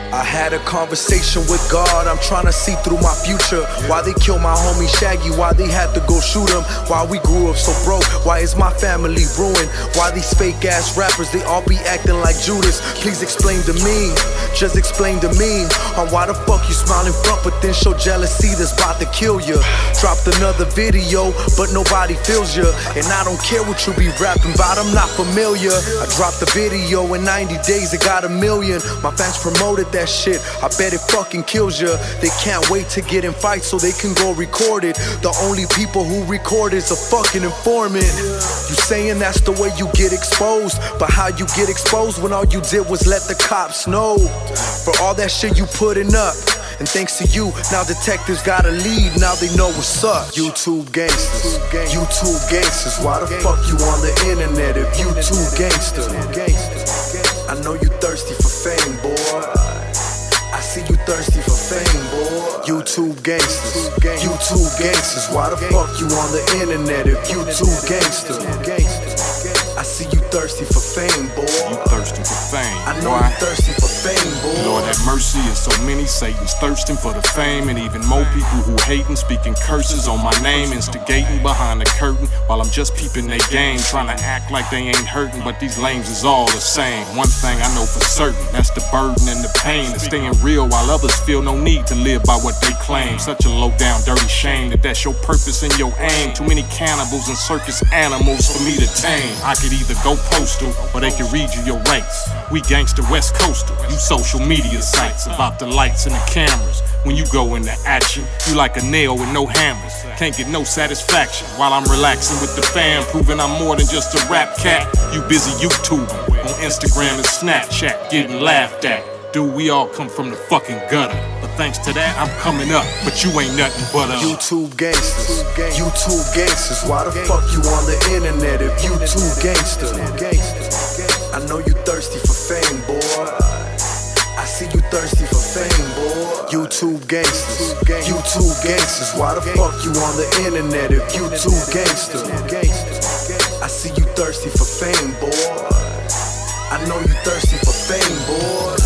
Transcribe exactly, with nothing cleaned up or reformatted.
I had a conversation with God, I'm tryna see through my future. Why they killed my homie Shaggy, why they had to go shoot him. Why we grew up so broke, why is my family ruined. Why these fake ass rappers, they all be acting like Judas. Please explain to me, just explain to me on why the fuck you smiling front but then show jealousy that's about to kill you. Dropped another video but nobody feels you, and I don't care what you be rapping about, I'm not familiar. I dropped the video, in ninety days it got a million. My fans promoted that shit, I bet it fucking kills ya. They can't wait to get in fights so they can go record it. The only people who record is a fucking informant. You saying that's the way you get exposed, but how you get exposed when all you did was let the cops know for all that shit you putting up. And thanks to you, now detectives got a lead, now they know what's up. YouTube gangsters, YouTube gangsters, why the fuck you on the internet if you too gangster? I know you thirsty for fame, boy. I see you thirsty for fame, boy. YouTube gangsters, YouTube gangsters, why the fuck you on the internet if you too gangster? I see you thirsty for fame, boy. You thirsty for fame, I know boy. you thirsty for fame, boy. Lord have mercy, and so many Satans thirsting for the fame, and even more people who hating, speaking curses on my name, instigating behind the curtain while I'm just peeping their game, trying to act like they ain't hurting, but these lames is all the same. One thing I know for certain, that's the burden and the pain of staying real while others feel no need to live by what they claim. Such a low down dirty shame that that's your purpose and your aim. Too many cannibals and circus animals for me to tame. I could either go postal or they can read you your rights. We gangster West Coastal, you social media sites about the lights and the cameras. When you go into action, you like a nail with no hammers. Can't get no satisfaction while I'm relaxing with the fam, proving I'm more than just a rap cat. You busy YouTubing on Instagram and Snapchat, getting laughed at. Dude, we all come from the fucking gutter, but thanks to that, I'm coming up. But you ain't nothing but a YouTube gangsters, YouTube gangsters, why the fuck you on the internet if you too gangster? I know you thirsty for fame, boy. I see you thirsty for fame, boy. YouTube gangsters, YouTube gangsters, why the fuck you on the internet if you too gangster? I see you thirsty for fame, boy. I know you thirsty for fame, boy.